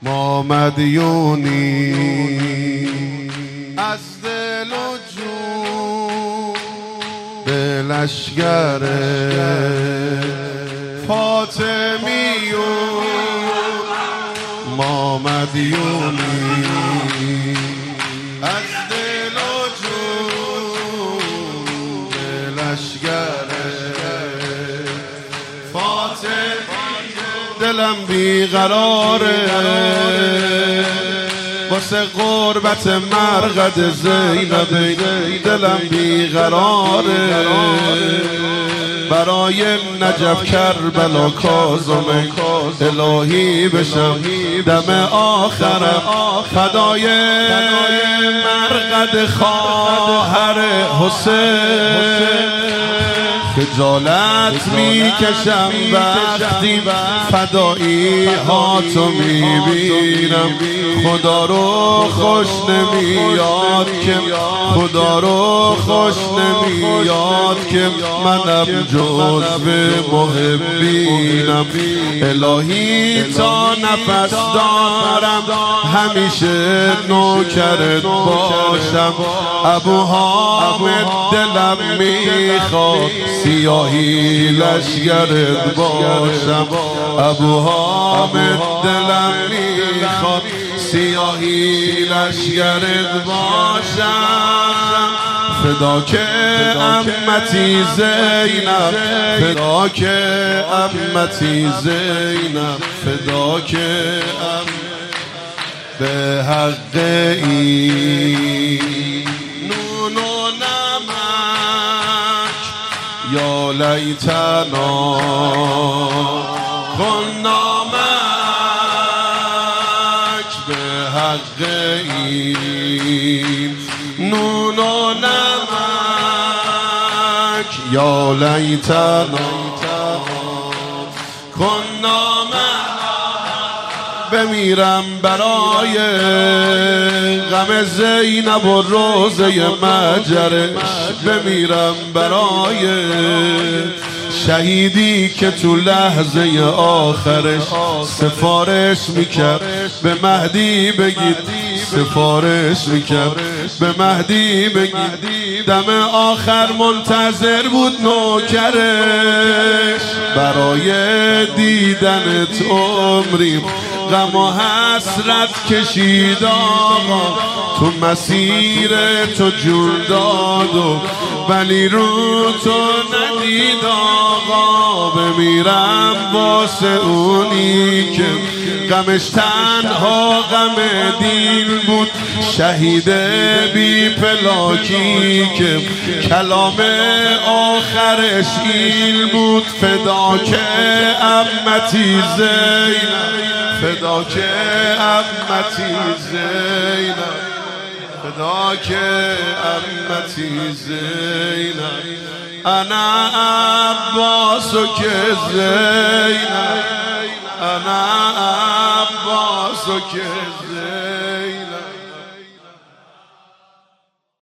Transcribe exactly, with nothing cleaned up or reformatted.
ما مدیونی از دل و جون به لشگر فاطمیون. ما مدیونی از دل و جون به لشگر فاطمیون. دلم بیقراره واسه قربت مرقد زینب، دلم بیقراره برای نجف کربلا کاظم. الهی بشم دم آخرم فدای مرقد خواهر حسین. خجالت میکشم وقتی فدایی ها تو میبینم. خدا رو خوش نمیاد که خدا رو خوش نمیاد که منم جزو محبینم. الهی تا نفس دارم همیشه نوکرت باشم. ابو حامد دلم میخواد سیاهی لشگرت باشم. ابو حامد دلم میخواد سیاهی لشگرت باشم. فداک امتی زینب، فداک امتی زینب، فداک ام به حق این نون و نمک. یا لیتنا کنا معک به حق این نون و نمک. یا لیتنا کنا معک. بمیرم برای غم زینب و روزه مجرش، بمیرم برای شهیدی که تو لحظه آخرش سفارش میکرد به مهدی بگید، سفارش میکرد به مهدی بگید. دم آخر منتظر بود نوکرش برای دیدنت عمریم غم و حسرت کشید آقا. تو مسیر تو جون داد و ولی رو تو ندید آقا. بمیرم واسه اونی که غمش تنها غم دین بود، شهید بی پلاکی که کلام آخرش این بود. فداک امتی زینب، فداک امتی زینب، فداک امتی زینب. انا عباس و که زینب، انا عباس و که زینب.